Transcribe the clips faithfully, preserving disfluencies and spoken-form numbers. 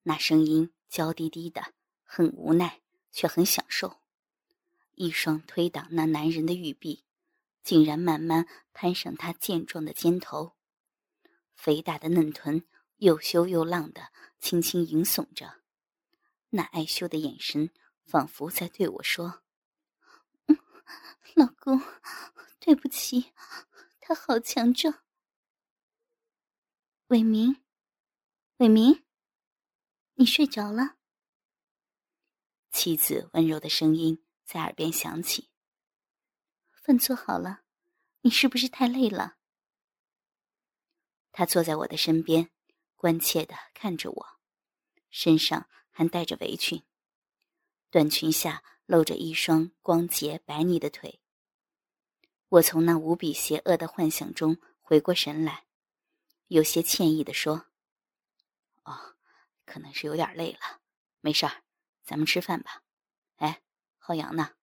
那声音娇滴滴的，很无奈，却很享受。一双推挡那男人的玉臂，竟然慢慢攀上他健壮的肩头，肥大的嫩臀又羞又浪的轻轻迎耸着，那爱羞的眼神仿佛在对我说：嗯，老公，对不起，他好强壮。伟明，伟明，你睡着了？妻子温柔的声音在耳边响起。饭做好了，你是不是太累了？他坐在我的身边，关切地看着我，身上还带着围裙，短裙下露着一双光洁白腻的腿。我从那无比邪恶的幻想中回过神来，有些歉意地说：哦，可能是有点累了，没事儿，咱们吃饭吧。哎，浩洋呢？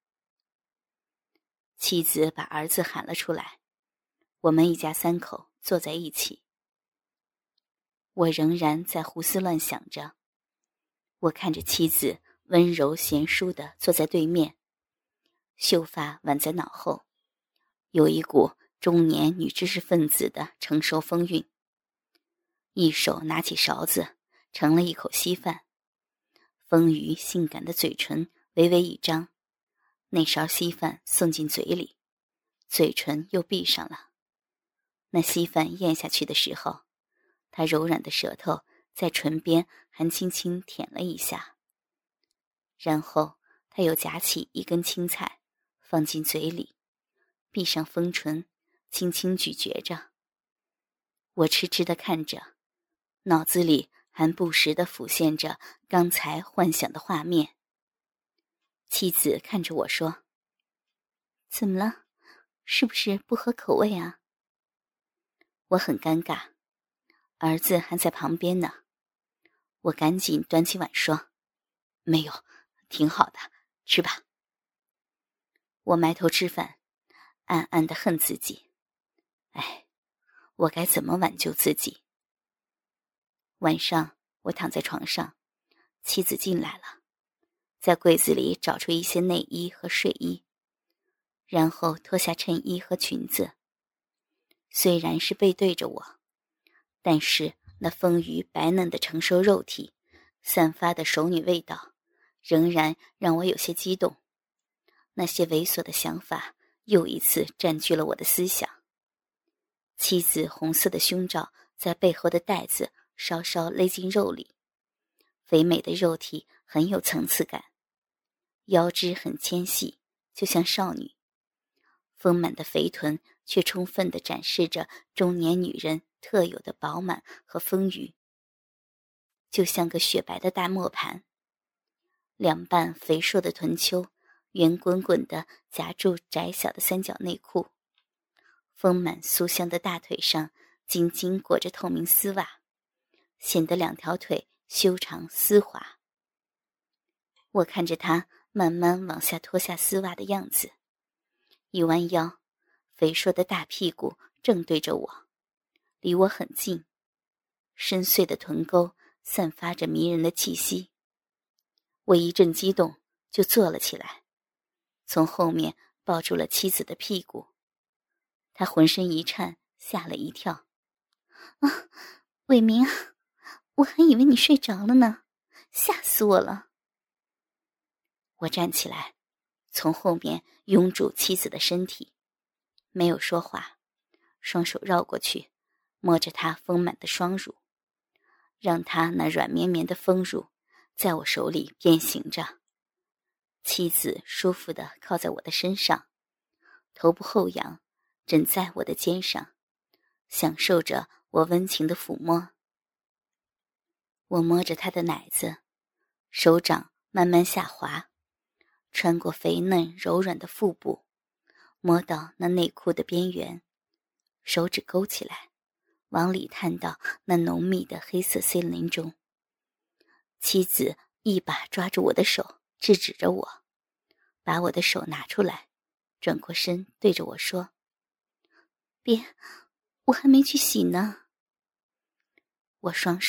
妻子把儿子喊了出来，我们一家三口坐在一起。我仍然在胡思乱想着，我看着妻子温柔贤淑地坐在对面，秀发挽在脑后，有一股中年女知识分子的成熟风韵。一手拿起勺子盛了一口稀饭，丰腴性感的嘴唇微微一张，那勺稀饭送进嘴里，嘴唇又闭上了。那稀饭咽下去的时候，他柔软的舌头在唇边还轻轻舔了一下，然后他又夹起一根青菜放进嘴里，闭上丰唇，轻轻咀嚼着。我痴痴地看着，脑子里还不时地浮现着刚才幻想的画面。妻子看着我说：怎么了？是不是不合口味啊？我很尴尬，儿子还在旁边呢。我赶紧端起碗说：没有，挺好的，吃吧。我埋头吃饭，暗暗地恨自己。哎，我该怎么挽救自己？晚上我躺在床上，妻子进来了，在柜子里找出一些内衣和睡衣，然后脱下衬衣和裙子。虽然是背对着我，但是那丰腴白嫩的成熟肉体散发的熟女味道仍然让我有些激动。那些猥琐的想法又一次占据了我的思想。妻子红色的胸罩在背后的带子稍稍勒进肉里，肥美的肉体很有层次感，腰肢很纤细，就像少女。丰满的肥臀却充分地展示着中年女人特有的饱满和丰腴，就像个雪白的大磨盘。两瓣肥硕的臀丘圆滚滚地夹住窄小的三角内裤，丰满酥香的大腿上紧紧裹着透明丝袜，显得两条腿修长丝滑。我看着她慢慢往下脱下丝袜的样子，一弯腰，肥硕的大屁股正对着我，离我很近，深邃的臀沟散发着迷人的气息。我一阵激动，就坐了起来，从后面抱住了妻子的屁股。她浑身一颤，吓了一跳。啊，伟明，我还以为你睡着了呢，吓死我了。我站起来，从后面拥住妻子的身体，没有说话，双手绕过去，摸着她丰满的双乳，让她那软绵绵的丰乳在我手里变形着。妻子舒服地靠在我的身上，头部后仰，枕在我的肩上，享受着我温情的抚摸。我摸着她的奶子，手掌慢慢下滑，穿过肥嫩柔软的腹部，摸到那内裤的边缘，手指勾起来，往里探到那浓密的黑色森林中。妻子一把抓住我的手，制止着我，把我的手拿出来，转过身对着我说：别，我还没去洗呢。我双手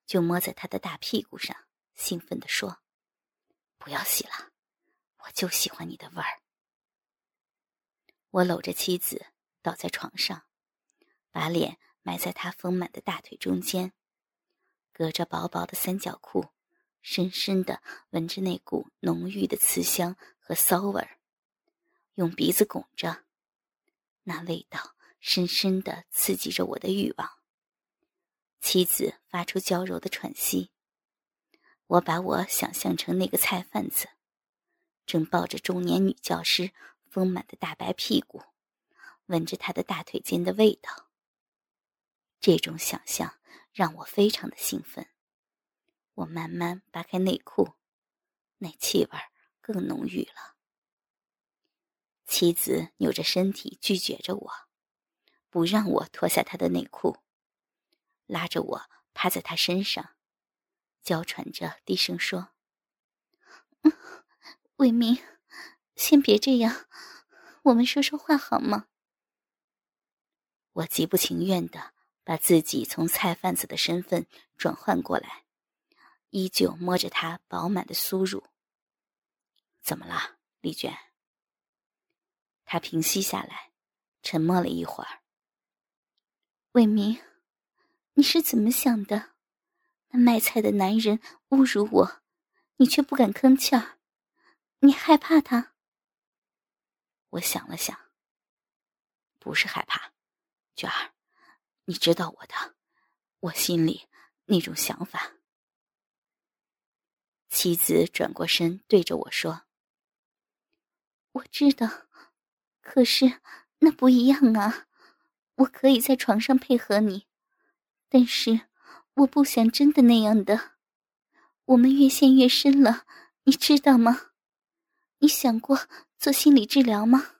就摸在他的大屁股上，兴奋地说：“不要洗了，我就喜欢你的味儿。”我搂着妻子倒在床上，把脸埋在她丰满的大腿中间，隔着薄薄的三角裤，深深地闻着那股浓郁的雌香和骚味儿，用鼻子拱着，那味道深深地刺激着我的欲望。妻子发出娇柔的喘息，我把我想象成那个菜贩子，正抱着中年女教师丰满的大白屁股，闻着她的大腿间的味道。这种想象让我非常的兴奋。我慢慢扒开内裤，那气味更浓郁了。妻子扭着身体拒绝着我，不让我脱下她的内裤，拉着我趴在她身上，娇喘着低声说：“嗯，伟明，先别这样，我们说说话好吗？”我极不情愿地把自己从菜贩子的身份转换过来，依旧摸着她饱满的酥乳。“怎么了，丽娟？”她平息下来，沉默了一会儿。“伟明，你是怎么想的？那卖菜的男人侮辱我，你却不敢吭气儿，你害怕他？”我想了想，不是害怕，娟儿，你知道我的，我心里那种想法。妻子转过身对着我说：“我知道，可是那不一样啊，我可以在床上配合你，但是我不想真的那样的，我们越陷越深了，你知道吗？你想过做心理治疗吗？”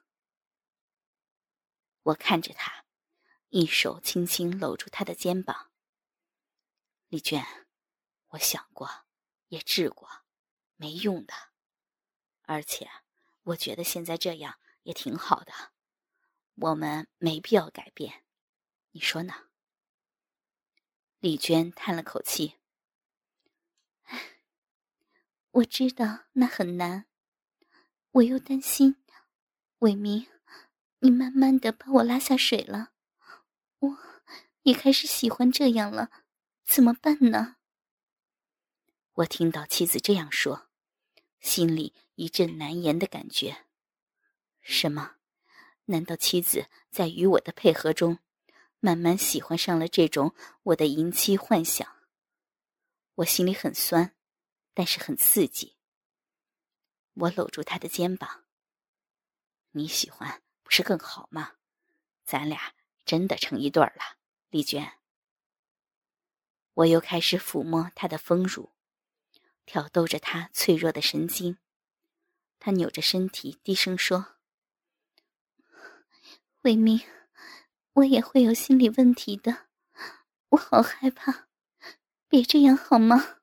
我看着他，一手轻轻搂住他的肩膀。“丽娟，我想过，也治过，没用的。而且我觉得现在这样也挺好的，我们没必要改变，你说呢？”丽娟叹了口气：“唉，我知道那很难，我又担心，伟明，你慢慢的把我拉下水了，我也开始喜欢这样了，怎么办呢？”我听到妻子这样说，心里一阵难言的感觉。什么？难道妻子在与我的配合中，慢慢喜欢上了这种我的淫妻幻想？我心里很酸，但是很刺激。我搂住他的肩膀：“你喜欢不是更好吗？咱俩真的成一对儿了，丽娟。”我又开始抚摸他的丰乳，挑逗着他脆弱的神经。他扭着身体低声说：“伟明，我也会有心理问题的，我好害怕，别这样好吗？”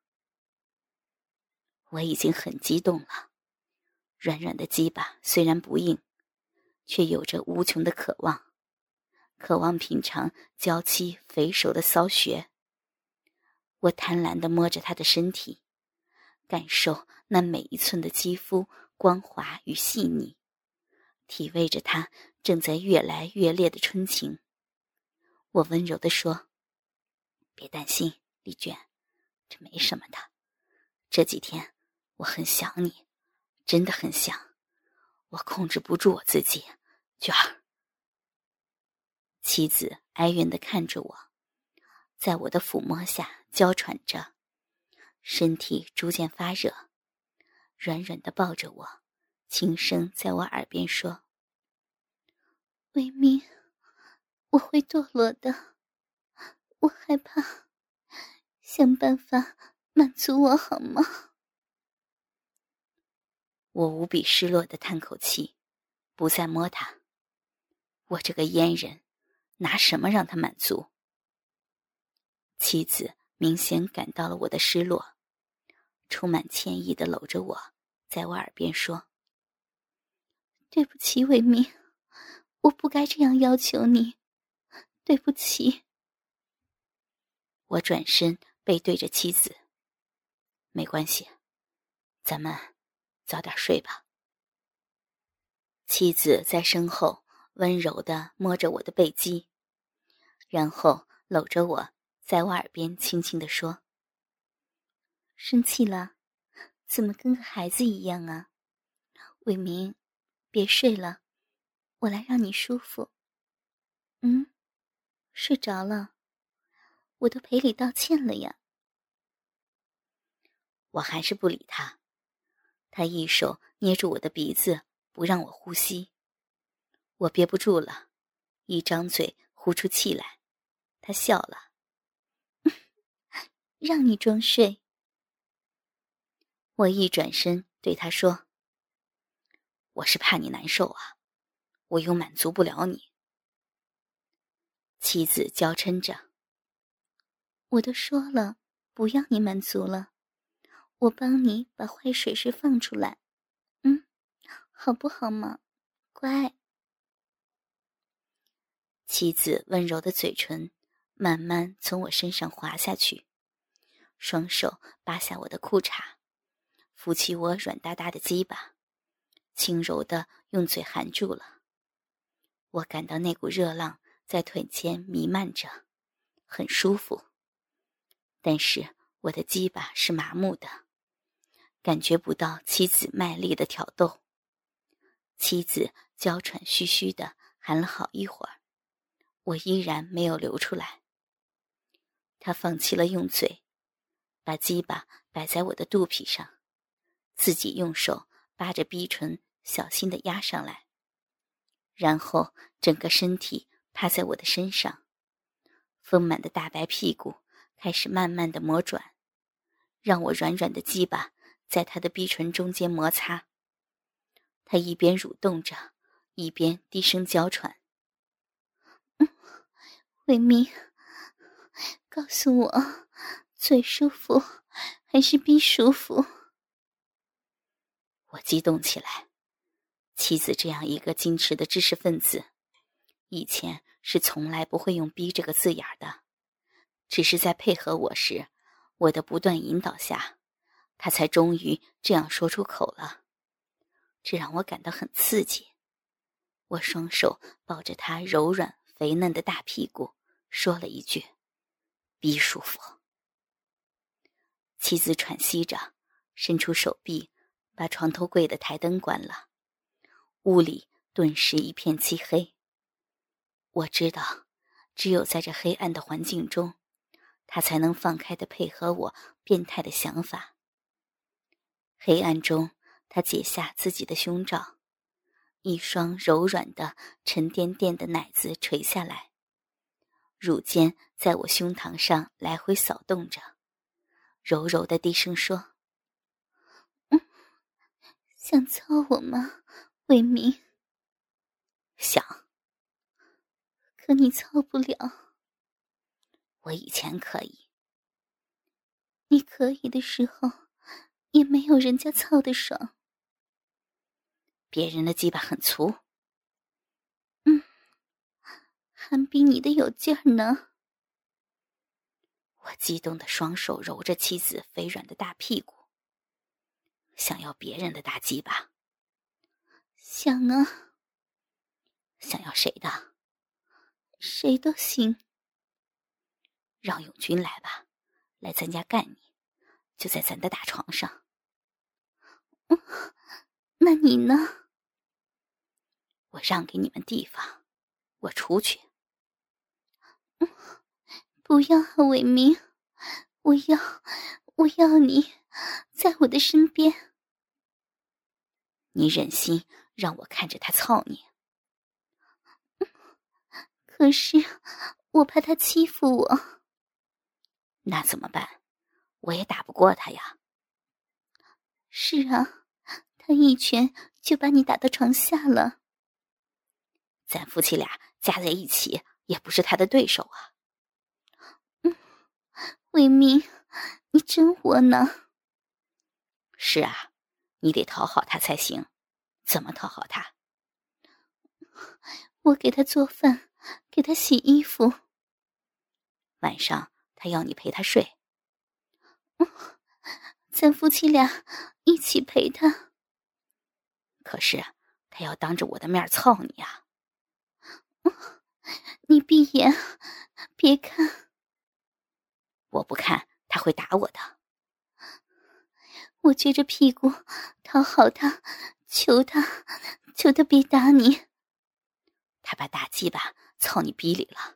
我已经很激动了，软软的鸡巴虽然不硬，却有着无穷的渴望，渴望品尝娇妻肥熟的骚穴。我贪婪地摸着他的身体，感受那每一寸的肌肤光滑与细腻，体味着他正在越来越烈的春情。我温柔地说：“别担心，丽娟，这没什么的。这几天我很想你，真的很想，我控制不住我自己，娟儿。”妻子哀怨地看着我，在我的抚摸下娇喘着，身体逐渐发热，软软地抱着我，轻声在我耳边说：“伟明，我会堕落的，我害怕，想办法满足我好吗？”我无比失落地叹口气，不再摸他。我这个阉人，拿什么让他满足？妻子明显感到了我的失落，充满歉意地搂着我，在我耳边说：“对不起，伟明，我不该这样要求你，对不起。”我转身背对着妻子。没关系，咱们早点睡吧。妻子在身后温柔地摸着我的背肌，然后搂着我，在我耳边轻轻地说：生气了？怎么跟个孩子一样啊？伟明，别睡了，我来让你舒服。嗯，睡着了，我都赔礼道歉了呀。我还是不理他，他一手捏住我的鼻子，不让我呼吸。我憋不住了，一张嘴呼出气来。他笑了，让你装睡。我一转身对他说：我是怕你难受啊，我又满足不了你。妻子娇嗔着：我都说了不要你满足了，我帮你把坏水水放出来，嗯，好不好嘛？乖。妻子温柔的嘴唇慢慢从我身上滑下去，双手扒下我的裤衩，扶起我软哒哒的鸡巴，轻柔地用嘴含住了。我感到那股热浪在腿间弥漫着，很舒服。但是我的鸡巴是麻木的，感觉不到妻子卖力的挑逗。妻子娇喘吁吁地含了好一会儿，我依然没有流出来。她放弃了用嘴，把鸡巴摆在我的肚皮上，自己用手扒着逼唇小心地压上来，然后整个身体趴在我的身上，丰满的大白屁股开始慢慢地磨转，让我软软的鸡巴在他的逼唇中间摩擦。他一边蠕动着，一边低声娇喘：嗯，伟明，告诉我，嘴舒服还是逼舒服？我激动起来，妻子这样一个矜持的知识分子，以前是从来不会用逼这个字眼的，只是在配合我时，我的不断引导下，他才终于这样说出口了。这让我感到很刺激。我双手抱着他柔软肥嫩的大屁股，说了一句：逼舒服。妻子喘息着，伸出手臂，把床头柜的台灯关了。屋里顿时一片漆黑。我知道，只有在这黑暗的环境中，他才能放开地配合我变态的想法。黑暗中，他解下自己的胸罩，一双柔软的沉甸甸的奶子垂下来，乳尖在我胸膛上来回扫动着，柔柔的低声说：嗯，想操我吗，伟明？想，可你操不了。我以前可以。你可以的时候，也没有人家操得爽。别人的鸡巴很粗。嗯，还比你的有劲儿呢。我激动的双手揉着妻子肥软的大屁股，想要别人的大鸡巴。想啊。想要谁的？谁都行。让永军来吧，来咱家干你，就在咱的大床上。嗯，那你呢？我让给你们地方，我出去。嗯，不要啊，伟明，我要，我要你在我的身边。你忍心让我看着他操你？嗯，可是我怕他欺负我。那怎么办？我也打不过他呀。是啊，他一拳就把你打到床下了。咱夫妻俩加在一起也不是他的对手啊。嗯，伟明，你真窝囊。是啊，你得讨好他才行。怎么讨好他？我给他做饭，给他洗衣服。晚上他要你陪他睡， 咱夫妻俩一起陪他。 可是他要当着我的面操你啊！ 你闭眼，别看。 我不看，他会打我的。 我撅着屁股讨好他，求他，求他别打你。 他把大鸡巴操你逼里了。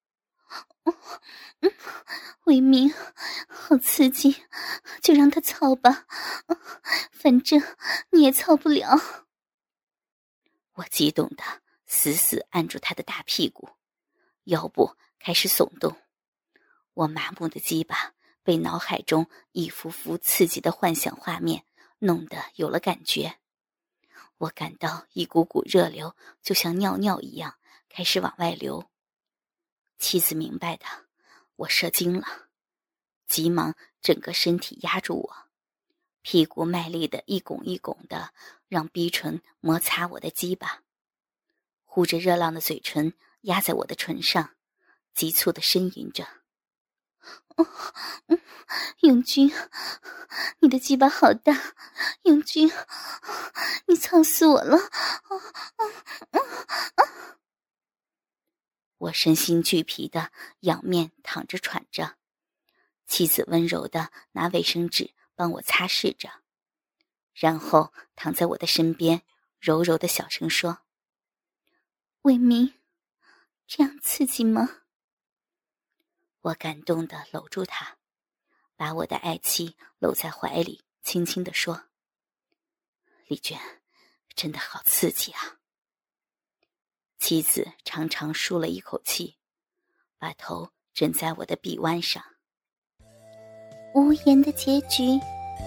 嗯，伟明，好刺激，就让他操吧，反正你也操不了。 我激动的死死按住他的大屁股，腰部开始耸动。我麻木的鸡巴被脑海中一幅幅刺激的幻想画面弄得有了感觉。我感到一股股热流就像尿尿一样开始往外流。妻子明白的，我射精了，急忙整个身体压住我，屁股卖力的一拱一拱的，让逼唇摩擦我的鸡巴，呼着热浪的嘴唇压在我的唇上，急促的呻吟着。 哦，嗯，永军，你的鸡巴好大，永军，你操死我了！啊啊啊！ 我身心俱疲的仰面躺着喘着，妻子温柔的拿卫生纸帮我擦拭着，然后躺在我的身边，柔柔的小声说：“ 伟明，这样刺激吗？” 我感动地搂住他，把我的爱妻搂在怀里，轻轻地说：“丽娟，真的好刺激啊。”妻子长长舒了一口气，把头枕在我的臂弯上。 无言的结局。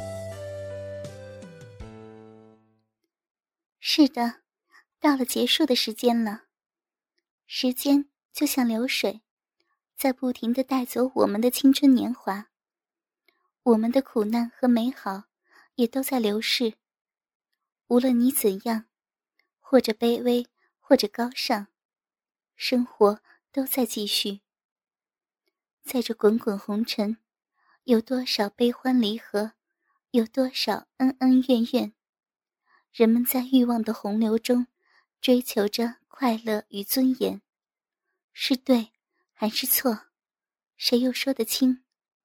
是的，到了结束的时间了。时间就像流水，在不停地带走我们的青春年华，我们的苦难和美好也都在流逝。无论你怎样，或者卑微，或者高尚，生活都在继续。在这滚滚红尘，有多少悲欢离合，有多少恩恩怨怨，人们在欲望的洪流中追求着快乐与尊严，是对还是错，谁又说得清？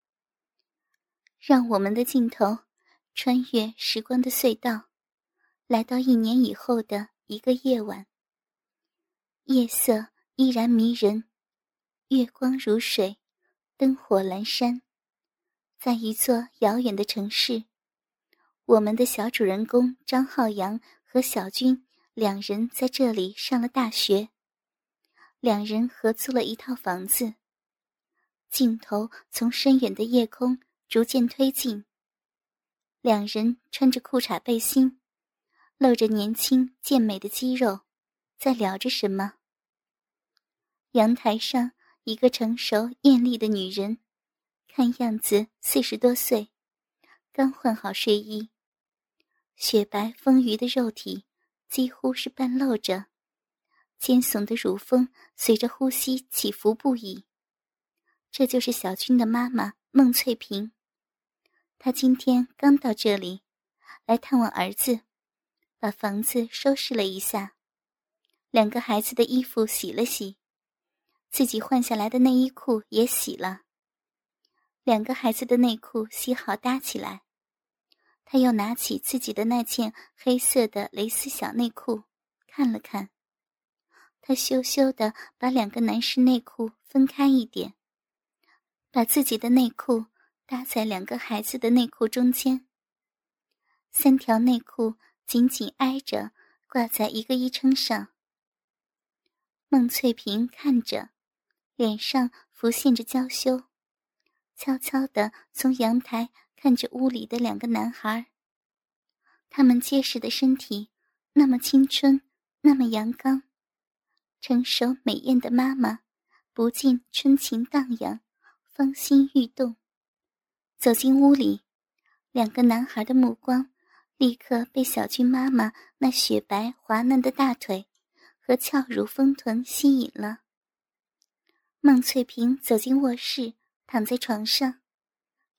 让我们的镜头穿越时光的隧道，来到一年以后的一个夜晚。夜色依然迷人，月光如水，灯火阑珊。在一座遥远的城市，我们的小主人公张浩洋和小军两人在这里上了大学，两人合租了一套房子。镜头从深远的夜空逐渐推进，两人穿着裤衩背心，露着年轻健美的肌肉，在聊着什么。阳台上，一个成熟艳丽的女人，看样子四十多岁，刚换好睡衣，雪白丰腴的肉体几乎是半露着，尖耸的乳峰随着呼吸起伏不已。这就是小军的妈妈孟翠萍，她今天刚到这里，来探望儿子，把房子收拾了一下，两个孩子的衣服洗了洗，自己换下来的内衣裤也洗了。两个孩子的内裤洗好搭起来，他又拿起自己的那件黑色的蕾丝小内裤看了看，他羞羞地把两个男士内裤分开一点，把自己的内裤搭在两个孩子的内裤中间，三条内裤紧紧挨着挂在一个衣撑上。孟翠萍看着，脸上浮现着娇羞，悄悄地从阳台看着屋里的两个男孩，他们结实的身体那么青春，那么阳刚，成熟美艳的妈妈不禁春情荡漾，芳心欲动。走进屋里，两个男孩的目光立刻被小军妈妈那雪白滑嫩的大腿和翘乳丰臀吸引了。孟翠萍走进卧室，躺在床上，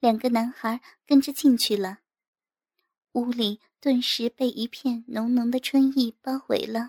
两个男孩跟着进去了。屋里顿时被一片浓浓的春意包围了。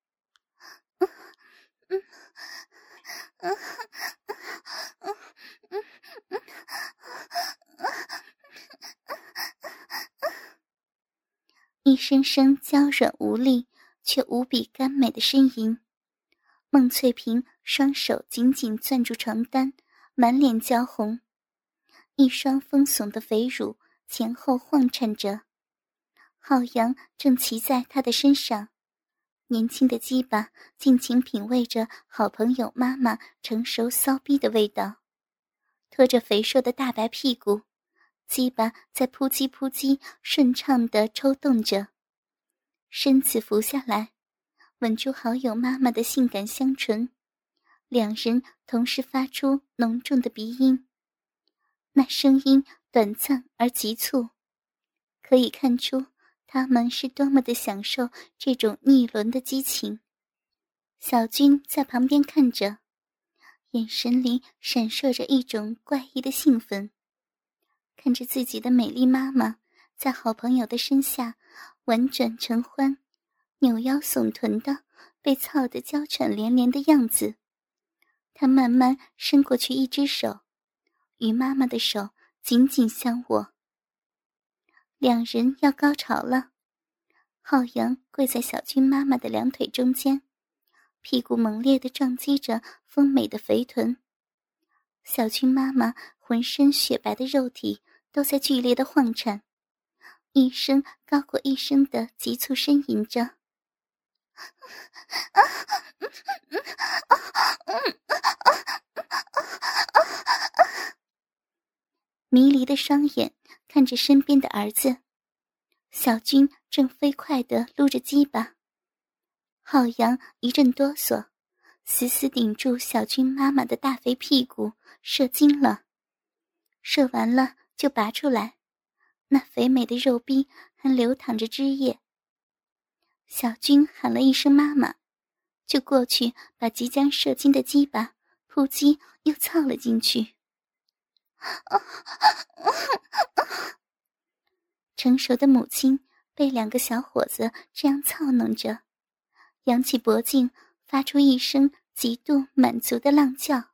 一声声娇软无力却无比甘美的呻吟。孟翠萍双手紧紧攥住床单，满脸娇红，一双丰耸的肥乳前后晃颤着。浩洋正骑在她的身上，年轻的鸡巴尽情品味着好朋友妈妈成熟骚逼的味道，拖着肥硕的大白屁股，鸡巴在扑叽扑叽顺畅地抽动着，身子伏下来，吻住好友妈妈的性感香唇，两人同时发出浓重的鼻音，那声音短暂而急促，可以看出他们是多么的享受这种逆轮的激情。小军在旁边看着，眼神里闪烁着一种怪异的兴奋，看着自己的美丽妈妈在好朋友的身下婉转承欢，扭腰耸臀的被操得娇喘连连的样子，他慢慢伸过去一只手，与妈妈的手紧紧相握。两人要高潮了，浩洋跪在小军妈妈的两腿中间，屁股猛烈地撞击着丰美的肥臀，小军妈妈浑身雪白的肉体都在剧烈的晃颤，一声高过一声的急促呻吟着。迷离的双眼看着身边的儿子，小军正飞快地撸着鸡巴，浩洋一阵哆嗦，死死顶住小军妈妈的大肥屁股，射精了。射完了就拔出来，那肥美的肉壁还流淌着汁液。小军喊了一声妈妈，就过去把即将射精的鸡巴扑叽又操了进去。成熟的母亲被两个小伙子这样操弄着，扬起脖颈发出一声极度满足的浪叫。